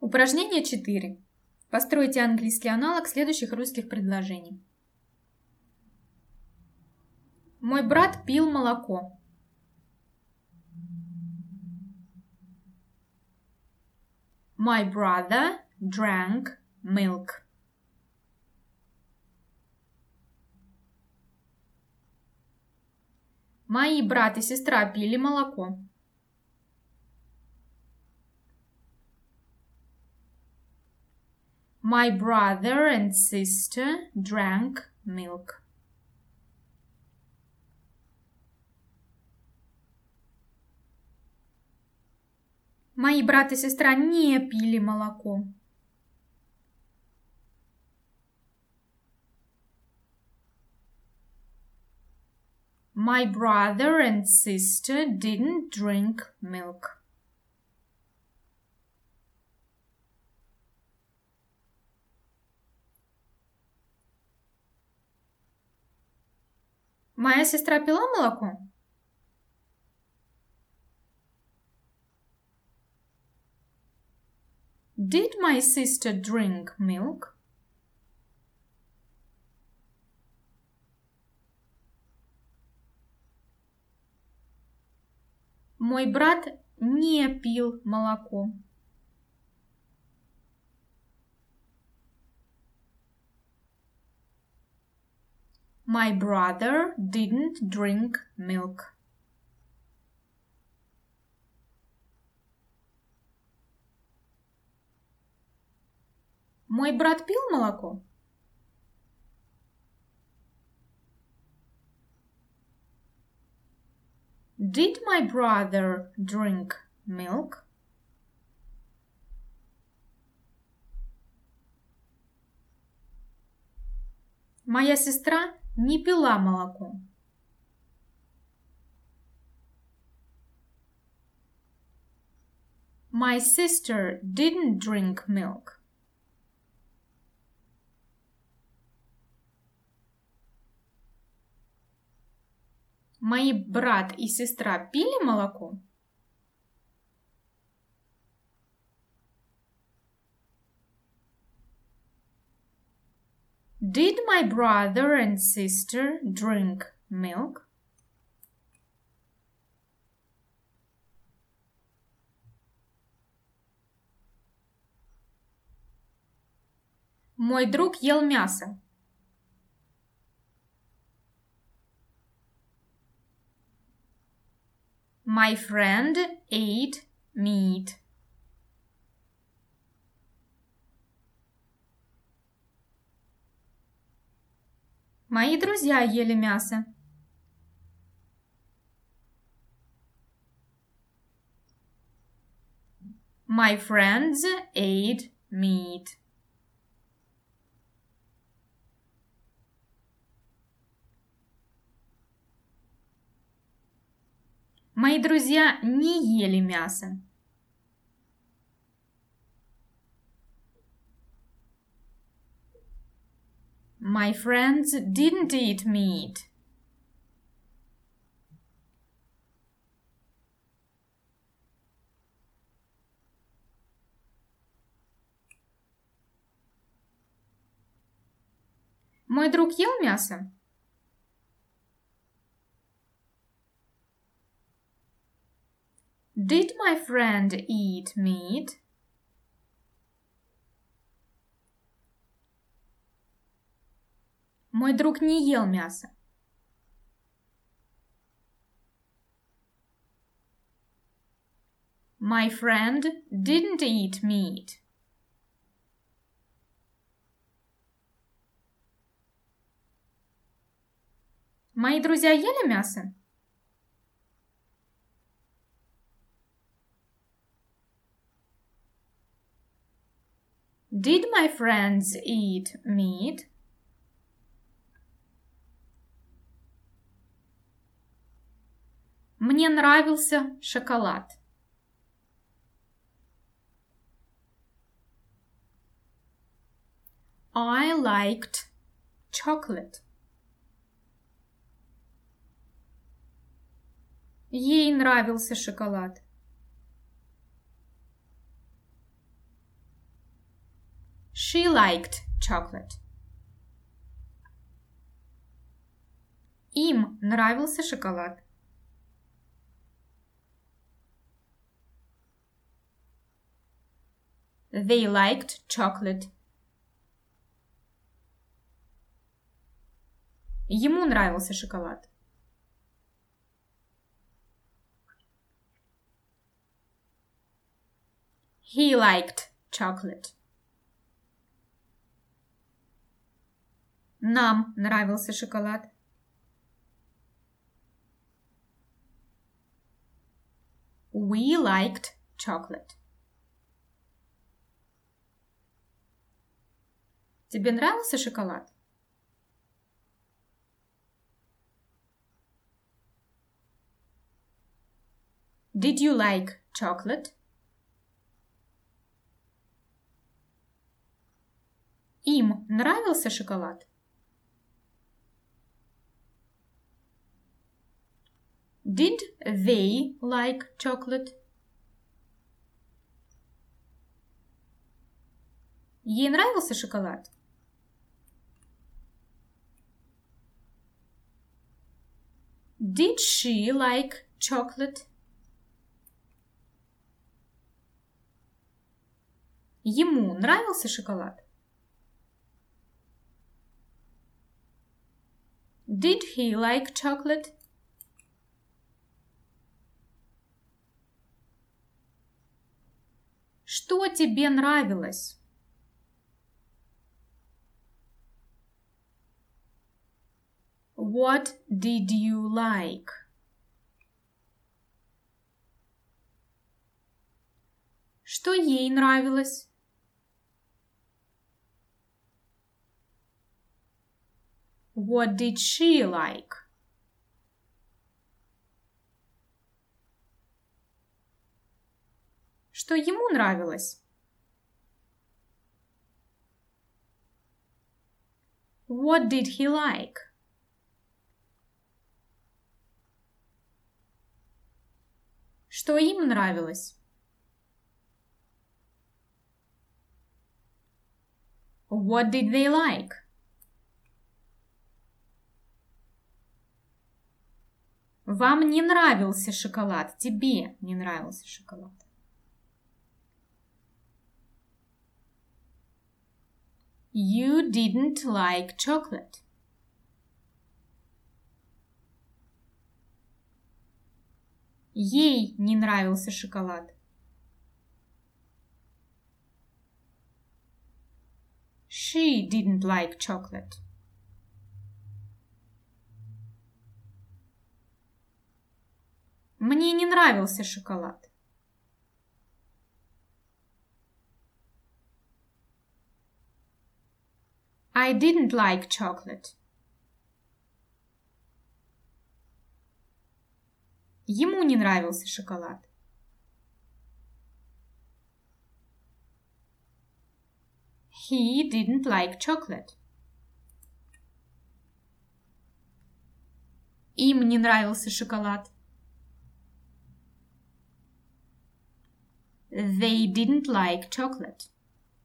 Упражнение 4. Постройте английский аналог следующих русских предложений. Мой брат пил молоко. My brother drank milk. Мои брат и сестра пили молоко. My brother and sister drank milk. Мои брат и сестра не пили молоко. My brother and sister didn't drink milk. Моя сестра пила молоко? Did my sister drink milk? Мой брат не пил молоко. My brother didn't drink milk. Мой брат пил молоко? Did my brother drink milk? Моя сестра не пила молоко. My sister didn't drink milk. Мои брат и сестра пили молоко? Did my brother and sister drink milk? Мой друг ел мясо. My friend ate meat. Мои друзья ели мясо. My friends ate meat. Мои друзья не ели мясо. My friends didn't eat meat. Мой друг ел мясо? Did my friend eat meat? Мой друг не ел мясо. My friend didn't eat meat. Мои друзья ели мясо? Did my friends eat meat? Мне нравился шоколад. I liked chocolate. Ей нравился шоколад. She liked chocolate. Им нравился шоколад. They liked chocolate. Ему нравился шоколад. He liked chocolate. Нам нравился шоколад. We liked chocolate. Тебе нравился шоколад? Did you like chocolate? Им нравился шоколад? Did they like chocolate? Ей нравился шоколад? Did she like chocolate? Ему нравился шоколад? Did he like chocolate? Что тебе нравилось? What did you like? Что ей нравилось? What did she like? Что ему нравилось? What did he like? Что им нравилось? What did they like? Вам не нравился шоколад. Тебе не нравился шоколад. You didn't like chocolate. Ей не нравился шоколад. She didn't like chocolate. Мне не нравился шоколад. I didn't like chocolate. Ему не нравился шоколад. He didn't like chocolate. Им не нравился шоколад. They didn't like chocolate.